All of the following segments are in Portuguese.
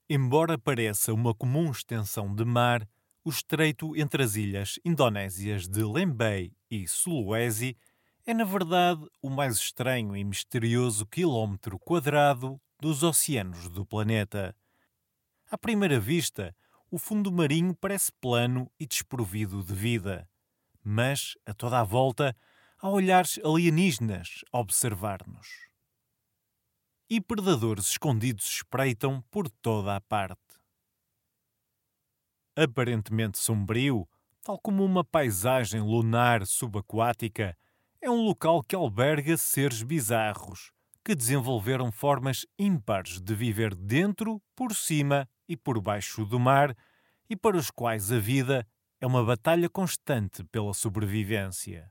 Embora pareça uma comum extensão de mar, o estreito entre as ilhas indonésias de Lembei e Sulawesi é, na verdade, o mais estranho e misterioso quilómetro quadrado dos oceanos do planeta. À primeira vista, o fundo marinho parece plano e desprovido de vida, mas, a toda a volta, há olhares alienígenas a observar-nos. E predadores escondidos espreitam por toda a parte. Aparentemente sombrio, tal como uma paisagem lunar subaquática, é um local que alberga seres bizarros, que desenvolveram formas ímpares de viver dentro, por cima e por baixo do mar, e para os quais a vida é uma batalha constante pela sobrevivência.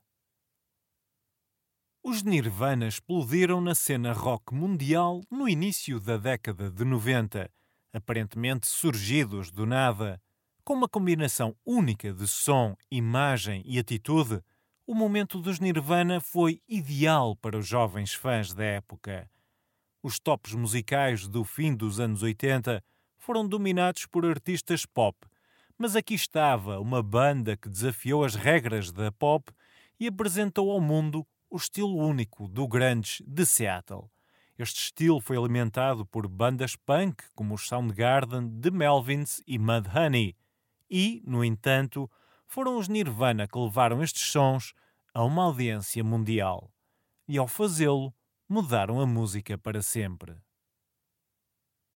Os Nirvana explodiram na cena rock mundial no início da década de 90, aparentemente surgidos do nada. Com uma combinação única de som, imagem e atitude, o momento dos Nirvana foi ideal para os jovens fãs da época. Os tops musicais do fim dos anos 80 foram dominados por artistas pop, mas aqui estava uma banda que desafiou as regras da pop e apresentou ao mundo o estilo único do grunge de Seattle. Este estilo foi alimentado por bandas punk como os Soundgarden, The Melvins e Mudhoney e, no entanto, foram os Nirvana que levaram estes sons a uma audiência mundial. E ao fazê-lo, mudaram a música para sempre.